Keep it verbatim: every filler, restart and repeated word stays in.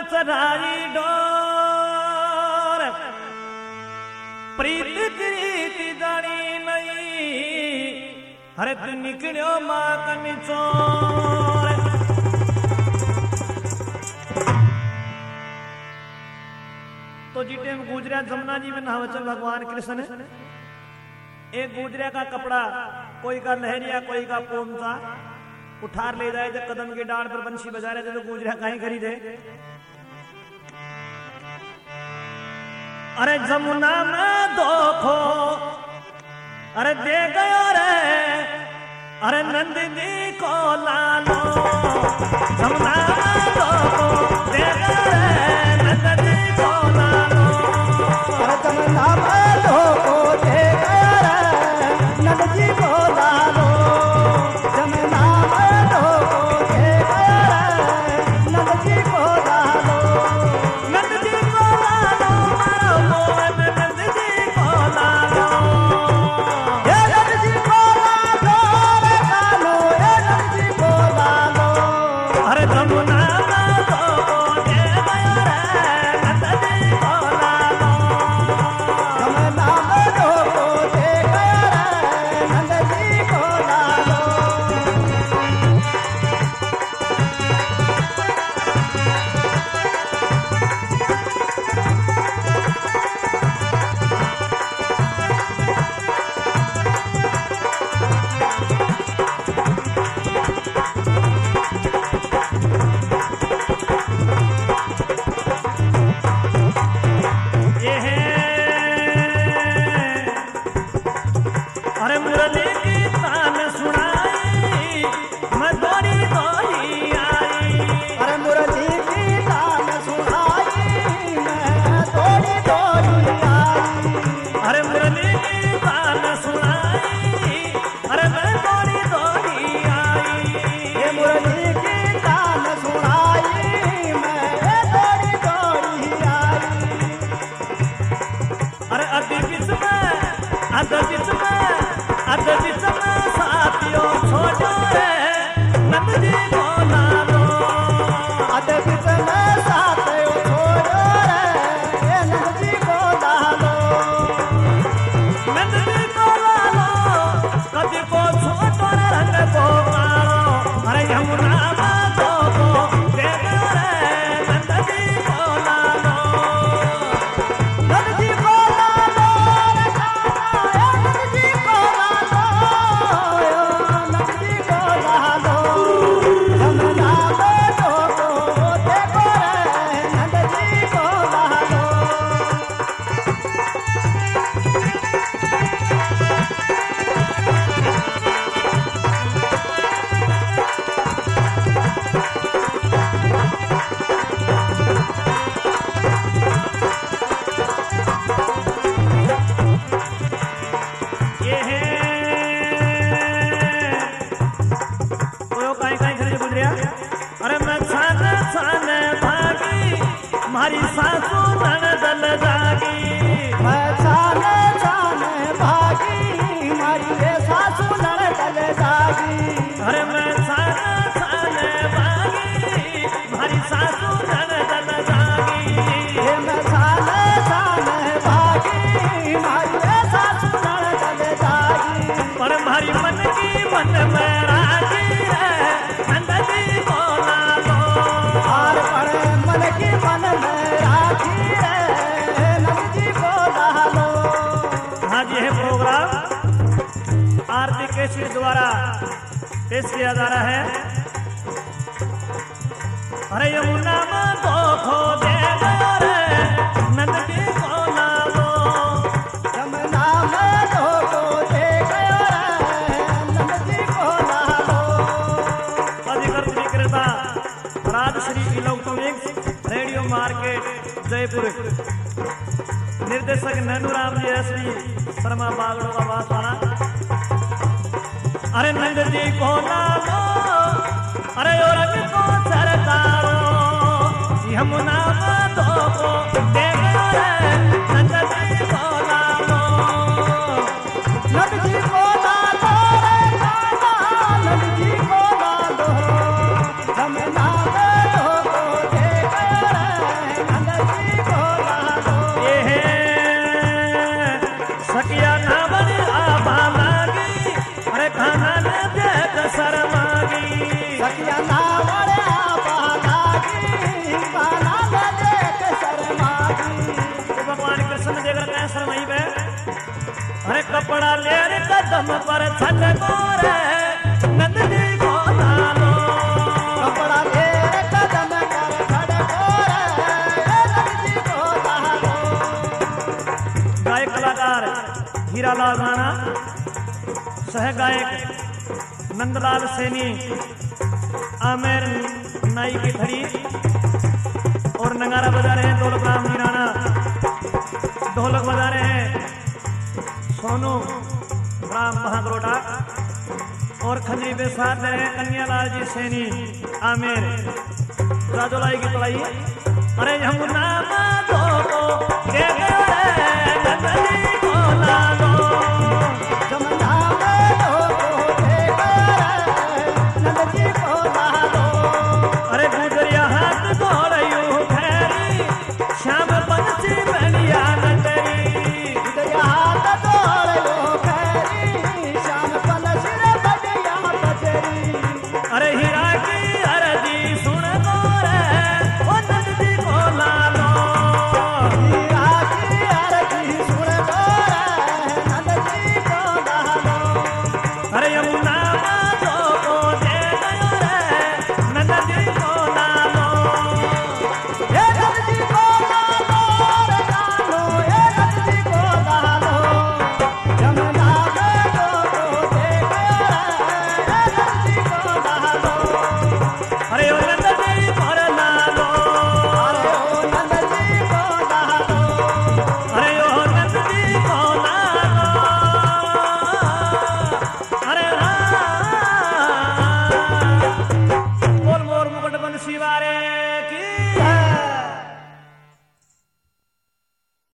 चढ़ाई डोर प्रीत प्रीति जानी नहीं हरे तू निकलियो मां कनी चोर। तो जीटे में गुजरिया जमुना जी में नहावचन भगवान कृष्ण एक गुजरिया का कपड़ा कोई का लहरिया कोई का पोमचा उठार ले जाए जब कदम के डांड पर बंशी बजा रहे थे तो गुजरिया कहीं खरीदे। अरे जमुना में दोखो अरे दे गयो रे अरे नंदिनी को लालो जमुना में दोखो दे गयो रे नंदिनी को लालो अरे जमुना में दोखो दे गयो रे नंदिनी को लालो जमुना में दोखो दे गयो रे नंदिनी को लालो नंदिनी को लालो मारो मोहन नंदिनी को लालो ये नंदिनी को लालो रे कालो ये नंदिनी को लालो अरे जमुना में दोखो दे गयो रे नंदिनी को लालो जमुना में दोखो दे गयो रे नंदिनी को लालो ये है अरे मुरली की तान सुनाई मैं दौड़ी दौड़ी आई अरे मुरली की तान सुनाई मैं दौड़ी दौड़ी आई अरे मुरली की तान सुनाई अरे मैं दौड़ी दौड़ी आई ये मुरली की तान सुनाई मैं दौड़ी दौड़ी आई अरे अति किस्म अति किस्म अति किस्म साथियों छोड़ो रे नंदजी को लालो अदबित में साथ छोड़ो रे ये नंदी को लालो नंदजी को लालो कभी को छोटो रे रंग को कालो अरे यमुना मातो को दे दो रे नंदजी को लालो नंदी को लालो रे काला नंदी को लालो नंदी को लालो जमुना में दोखो देखो रे नंदी को लालो ये है कोयो काई काई खरीदे गुजरिया अरे मैं छान छान भागी मारी सासू ननदल जागी मैं छाने छाने भागी मारी रे सासू नड़कल जागी अरे मैं छान छान भागी मारी सासू ननदल जागी ये मैं छाने छाने भागी मारी रे सासू नड़कल जागी पर मारी मन की मन में राजी है नंदजी को लालो हार पड़े मन की मन में राखी रे नंदी को लालो हाँ जी है प्रोग्राम आरती केसरी द्वारा पेश किया जा रहा है। अरे यमुना में दोखो दे गयो रे नंदजी को लालो जमुना में दोखो दे गयो रे नंदी को लालो अधिकृत विक्रेता Rajshree electronics radio market Jaipur निर्देशक नैनूराम जी एसवी शर्मा बागड़ो का बासवाड़ा। अरे नंदजी को लालो अरे औरत को सरकारो यमुना में दोखो दे गयो रे नंदजी को लालो नंदी को लालो रे काला नंदी को लालो जमुना में दोखो दे गयो रे कदम पर छठ मोरे नंद जी को लालो कपड़ा तेरे कदम पर छठ मोरे नंद जी को लालो। गायक कलाकार हीरालाल राणा, सह गायक नंदलाल सैनी, आमेर नाई की धड़ी और नगारा बजा रहे हैं ढोलक राम जी राणा, ढोलक बजा रहे हैं सोनू राम महागरोटा और खंजरी पे साथ दे रहे हैं कन्यालाल जी सैनी, आमेर राजोलाई की तलाई। अरे यमुना